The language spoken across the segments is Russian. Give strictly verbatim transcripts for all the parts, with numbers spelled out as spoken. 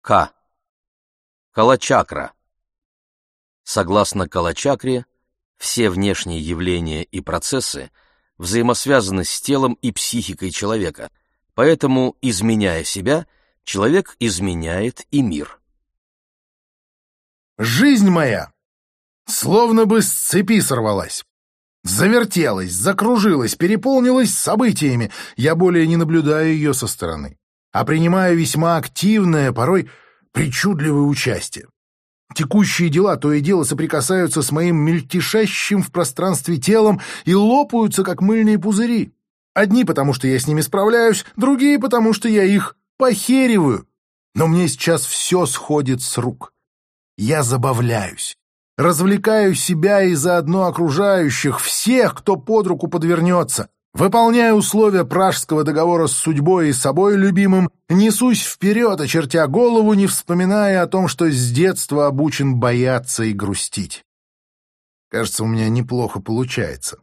К. Калачакра. Согласно калачакре, все внешние явления и процессы взаимосвязаны с телом и психикой человека, поэтому, изменяя себя, человек изменяет и мир. Жизнь моя словно бы с цепи сорвалась. Завертелась, закружилась, переполнилась событиями. Я более не наблюдаю ее со стороны, а принимаю весьма активное, порой причудливое участие. Текущие дела то и дело соприкасаются с моим мельтешащим в пространстве телом и лопаются, как мыльные пузыри. Одни потому, что я с ними справляюсь, другие потому, что я их похериваю. Но мне сейчас все сходит с рук. Я забавляюсь, развлекаю себя и заодно окружающих, всех, кто под руку подвернется. Выполняя условия Пражского договора с судьбой и собой любимым, несусь вперед, очертя голову, не вспоминая о том, что с детства обучен бояться и грустить. Кажется, у меня неплохо получается.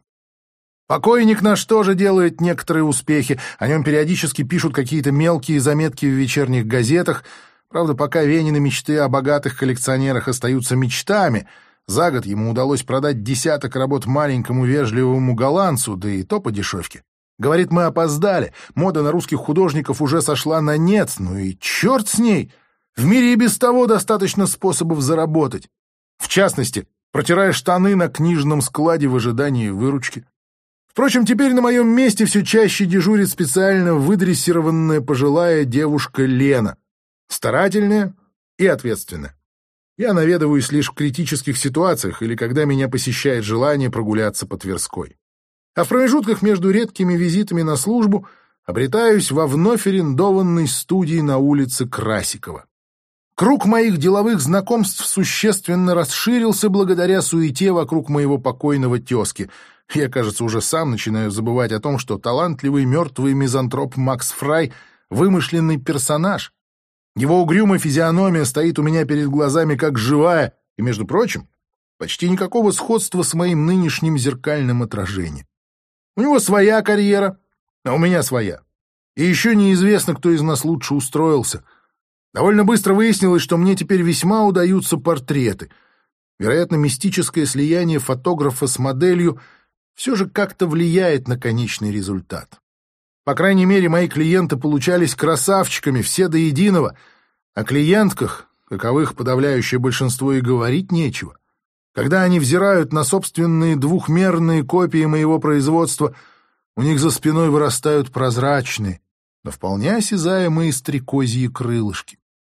Покойник наш тоже делает некоторые успехи, о нем периодически пишут какие-то мелкие заметки в вечерних газетах. Правда, пока Венины мечты о богатых коллекционерах остаются мечтами. За год ему удалось продать десяток работ маленькому вежливому голландцу, да и то по дешевке. Говорит, мы опоздали, мода на русских художников уже сошла на нет, ну и черт с ней! В мире и без того достаточно способов заработать. В частности, протирая штаны на книжном складе в ожидании выручки. Впрочем, теперь на моем месте все чаще дежурит специально выдрессированная пожилая девушка Лена. Старательная и ответственная. Я наведываюсь лишь в критических ситуациях или когда меня посещает желание прогуляться по Тверской. А в промежутках между редкими визитами на службу обретаюсь во вновь арендованной студии на улице Красикова. Круг моих деловых знакомств существенно расширился благодаря суете вокруг моего покойного тезки. Я, кажется, уже сам начинаю забывать о том, что талантливый мертвый мизантроп Макс Фрай — вымышленный персонаж. Его угрюмая физиономия стоит у меня перед глазами как живая, и, между прочим, почти никакого сходства с моим нынешним зеркальным отражением. У него своя карьера, а у меня своя. И еще неизвестно, кто из нас лучше устроился. Довольно быстро выяснилось, что мне теперь весьма удаются портреты. Вероятно, мистическое слияние фотографа с моделью все же как-то влияет на конечный результат. По крайней мере, мои клиенты получались красавчиками, все до единого. О клиентках, каковых подавляющее большинство, и говорить нечего. Когда они взирают на собственные двухмерные копии моего производства, у них за спиной вырастают прозрачные, но вполне осязаемые стрекозьи крылышки.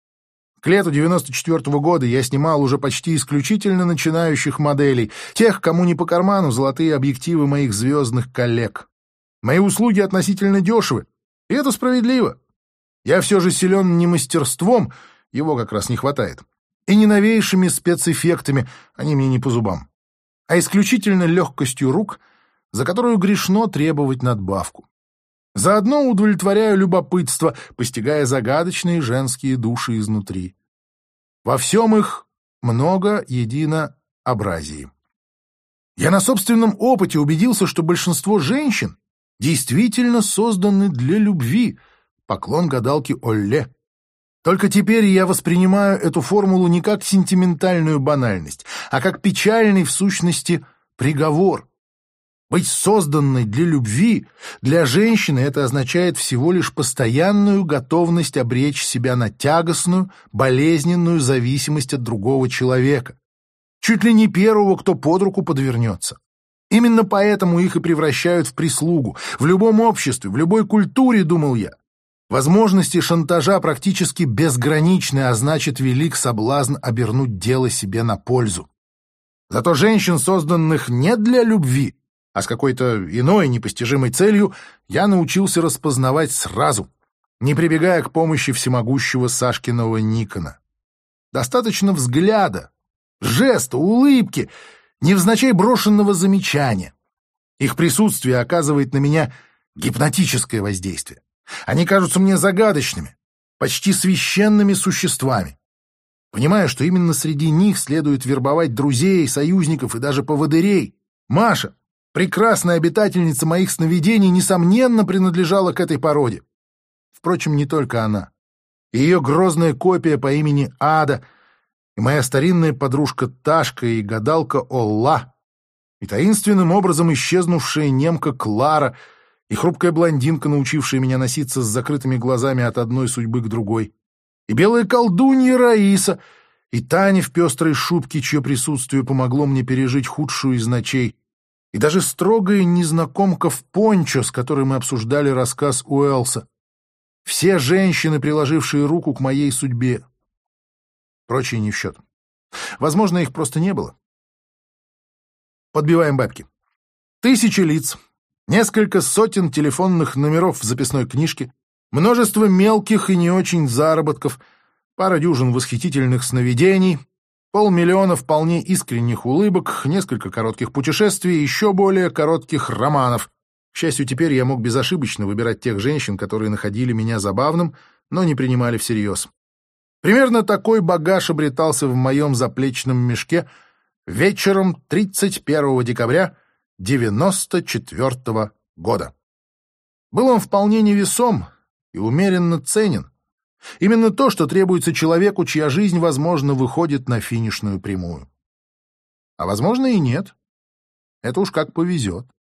К лету девяносто четвёртого года я снимал уже почти исключительно начинающих моделей, тех, кому не по карману золотые объективы моих звездных коллег. Мои услуги относительно дешевы, и это справедливо. Я все же силен не мастерством, его как раз не хватает, и не новейшими спецэффектами, они мне не по зубам, а исключительно легкостью рук, за которую грешно требовать надбавку. Заодно удовлетворяю любопытство, постигая загадочные женские души изнутри. Во всем их много единообразий. Я на собственном опыте убедился, что большинство женщин действительно созданы для любви, поклон гадалки Олле. Только теперь я воспринимаю эту формулу не как сентиментальную банальность, а как печальный в сущности приговор. Быть созданной для любви для женщины — это означает всего лишь постоянную готовность обречь себя на тягостную, болезненную зависимость от другого человека. Чуть ли не первого, кто под руку подвернется. Именно поэтому их и превращают в прислугу. В любом обществе, в любой культуре, думал я. Возможности шантажа практически безграничны, а значит, велик соблазн обернуть дело себе на пользу. Зато женщин, созданных не для любви, а с какой-то иной непостижимой целью, я научился распознавать сразу, не прибегая к помощи всемогущего Сашкиного Никона. Достаточно взгляда, жеста, улыбки, невзначай брошенного замечания. Их присутствие оказывает на меня гипнотическое воздействие. Они кажутся мне загадочными, почти священными существами. Понимаю, что именно среди них следует вербовать друзей, союзников и даже поводырей. Маша, прекрасная обитательница моих сновидений, несомненно принадлежала к этой породе. Впрочем, не только она. и ее грозная копия по имени Ада, и моя старинная подружка Ташка, и гадалка Олла, и таинственным образом исчезнувшая немка Клара, и хрупкая блондинка, научившая меня носиться с закрытыми глазами от одной судьбы к другой, и белая колдунья Раиса, и Таня в пестрой шубке, чье присутствие помогло мне пережить худшую из ночей, и даже строгая незнакомка в пончо, с которой мы обсуждали рассказ Уэллса. Все женщины, приложившие руку к моей судьбе. Прочие не в счет. Возможно, их просто не было. Подбиваем бабки. Тысячи лиц, несколько сотен телефонных номеров в записной книжке, множество мелких и не очень заработков, пара дюжин восхитительных сновидений, полмиллиона вполне искренних улыбок, несколько коротких путешествий и еще более коротких романов. К счастью, теперь я мог безошибочно выбирать тех женщин, которые находили меня забавным, но не принимали всерьез. Примерно такой багаж обретался в моем заплечном мешке вечером тридцать первого декабря девяносто четвёртого года. Был он вполне невесом и умеренно ценен. Именно то, что требуется человеку, чья жизнь, возможно, выходит на финишную прямую. А возможно и нет. Это уж как повезет.